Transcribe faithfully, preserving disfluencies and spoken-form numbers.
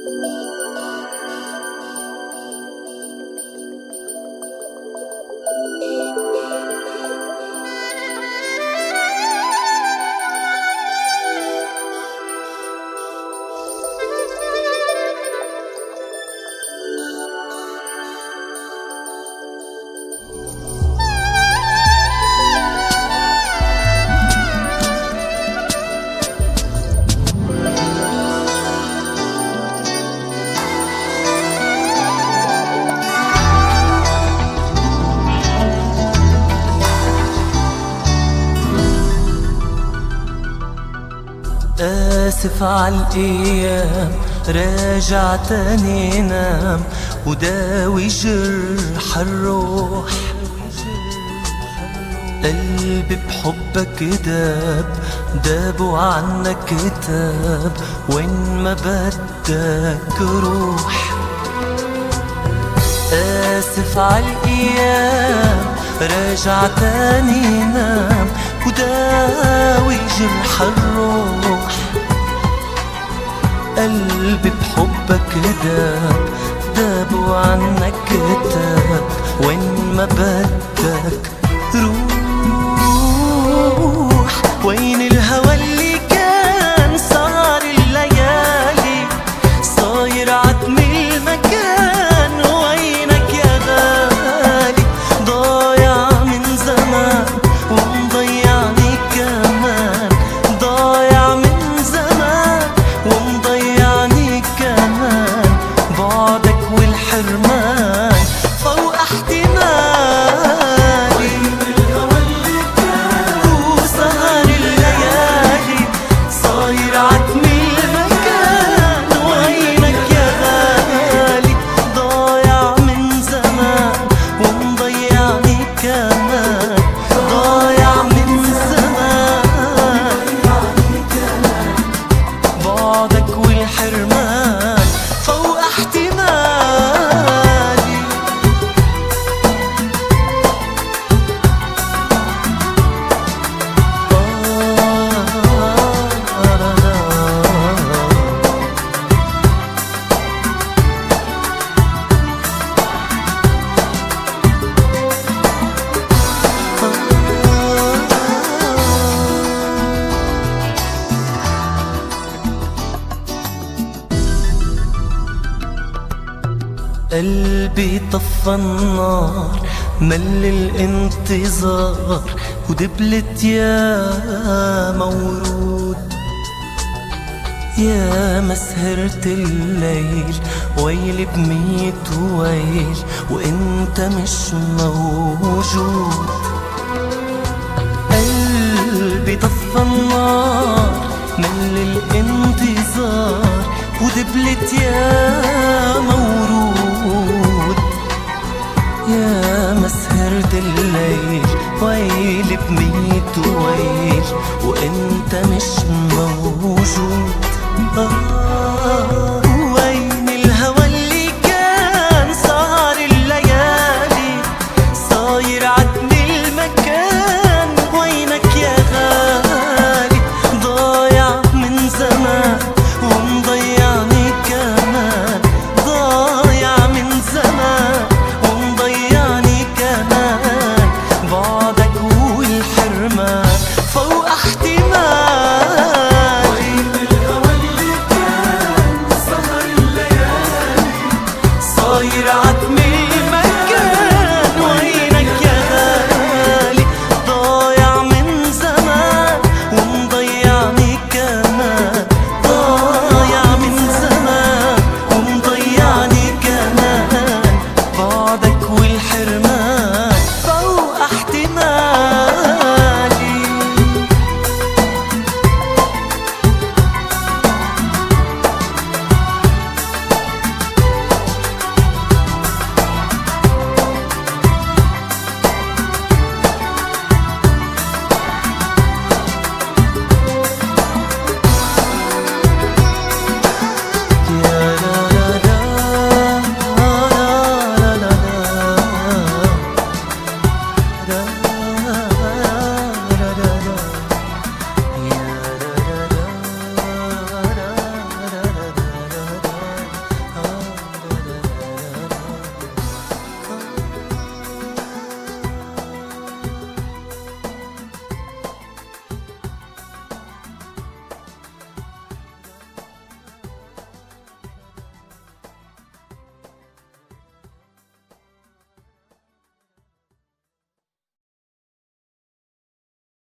آسف عالأيام راجع تاني نام وداوي جرح الروح. قلبي بحبك داب داب وعنك كتاب وين ما بدك روح. آسف عالأيام راجع تاني نام وداوي جرح الروح. قلبي بحبك داب داب وعنك كتاب وين ما بدك روح. وين الهوى اللي كان صار الليالي صاير عتم المكان وينك يا غالي. ضايع من زمان ومضيعني كمان ضايع من زمان ومضيعني كمان. بعدك والحرمان فوق احتمالي. وسهر الليالي صاير عتم المكان وينك يا غالي. ضايع من زمان ومضيعني كمان ضايع من زمان. بعدك والحرمان فوق احتمالي. قلبي طفى النار مل الانتظار ودبلت يا مورود. يا مسهرة الليل ويلي بميت ويل وانت مش موجود. قلبي طفى النار مل الانتظار ودبلت يا مورود.